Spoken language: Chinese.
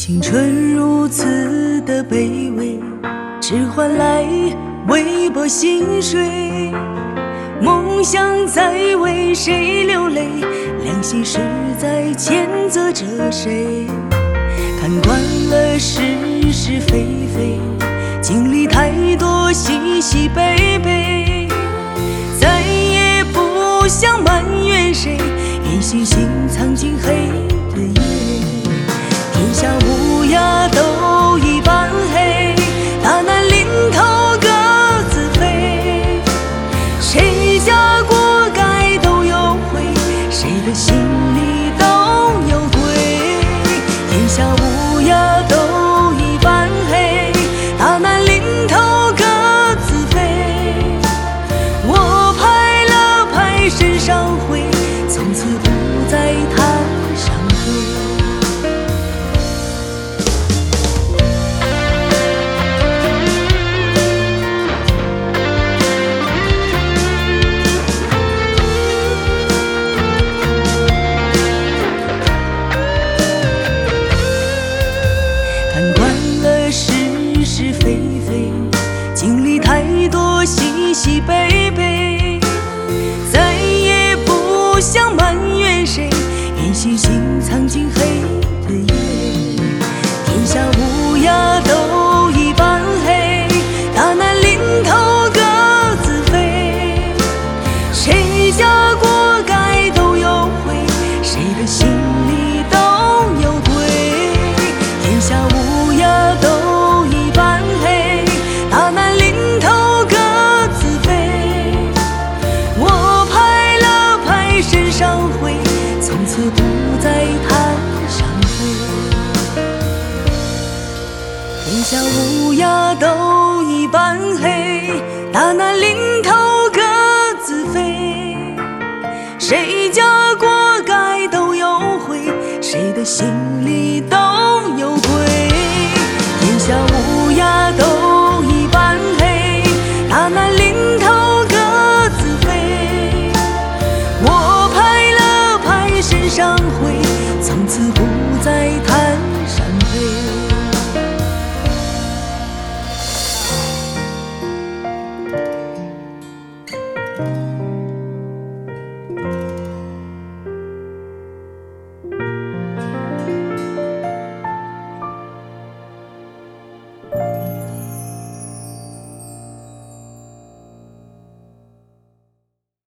青春如此的卑微，只换来微薄薪水。梦想在为谁流泪？良心是在谴责着谁？看惯了是是非非，经历太多喜喜悲悲，再也不想埋怨谁。愿星星藏进黑的夜，天下乌鸦都一般黑，大难临头各自飞。谁家过该都有悔，谁的心里都有鬼。天下乌鸦都一般黑，大难临头各自飞。我拍了拍身上灰，从此不再谈伤悲。看惯了是是非非，经历太多喜喜悲悲，再也不想埋怨谁。愿星星藏进黑的夜，天下乌鸦都一般黑，大难临头各自飞。谁家过该都有悔，谁的心里都有鬼。天下乌鸦都一般黑，大难临头各自飞。我拍了拍身上灰，从此不再谈伤悲。天下乌鸦都一般黑，大难临头各自飞。谁家过该都有悔，谁的心里都有鬼。天下乌鸦都